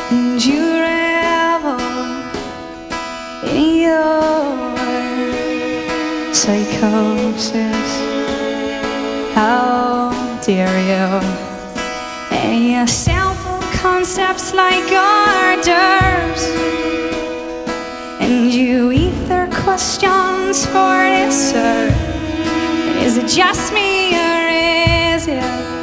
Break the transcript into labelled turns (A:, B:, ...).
A: and you revel in your psychosis. How dare you? And your simple concepts like hors d'oeuvres, and you eat their questions for dessert. And is it just me or is it